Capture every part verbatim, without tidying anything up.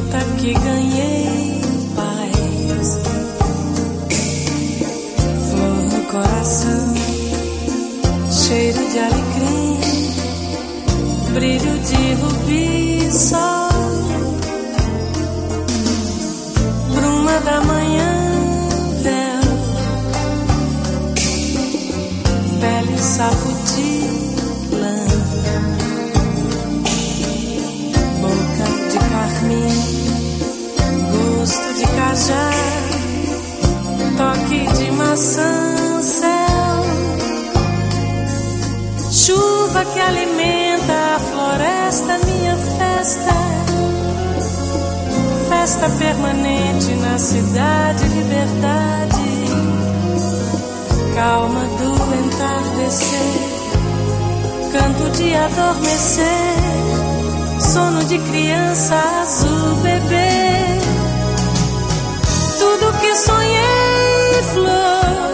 fruta que ganhei paz, flor no coração, cheiro de alecrim, brilho de rubi, sol, bruma da manhã, véu, pele sapo de lã, boca de carmim, gosto de cajá, toque de maçã, céu, chuva que alimenta a floresta, minha festa, festa permanente na cidade, liberdade, calma do entardecer, canto de adormecer, sono de criança azul, bebê, tudo que sonhei, flor,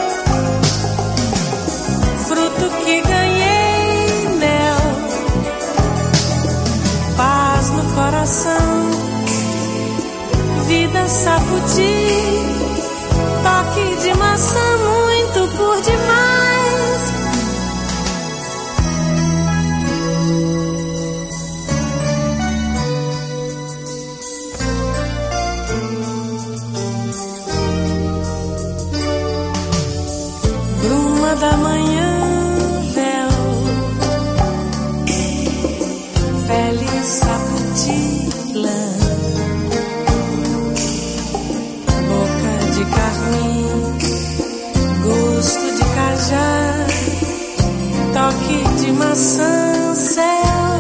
fruto que ganhei, mel, paz no coração, vida sapudir, toque de maçã, muito por demais. Bruma da manhã, véu, pele sapudir, lã, boca de carmim, gosto de cajá, toque de maçã, céu,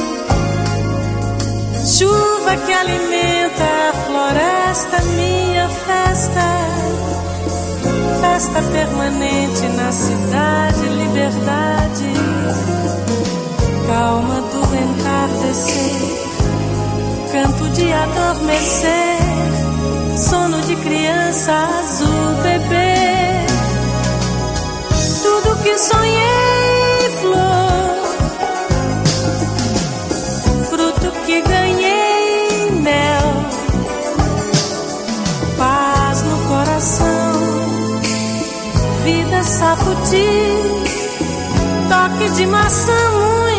chuva que alimenta a floresta, minha festa, festa permanente na cidade, liberdade, calma do entardecer, canto de adormecer, sono de criança azul, bebê, tudo que sonhei, flor, fruto que ganhei, mel, paz no coração, vida sapudir, toque de maçã, muito